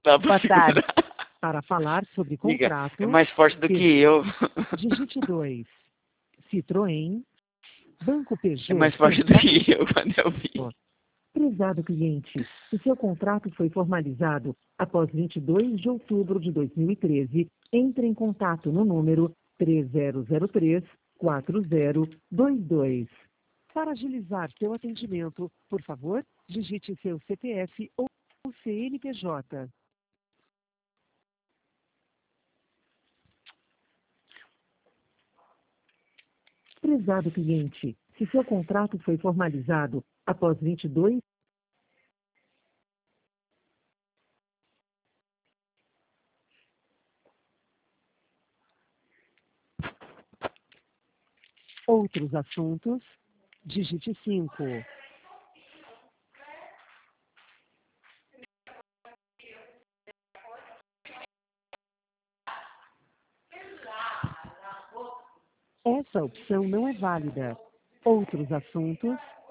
Dá pra Boa tarde. segurar. Para falar sobre Diga, contrato, é mais forte do que eu. digite 2. Citroën, Banco É Peugeot. mais forte do que eu quando eu vi. Prezado cliente, o seu contrato foi formalizado após 22 de outubro de 2013. Entre em contato no número 3003-4022. Para agilizar seu atendimento, por favor, digite seu CPF ou CNPJ. Prezado cliente, se seu contrato foi formalizado após 22 outros assuntos, digite 5. Essa opção não é válida. Outros assuntos,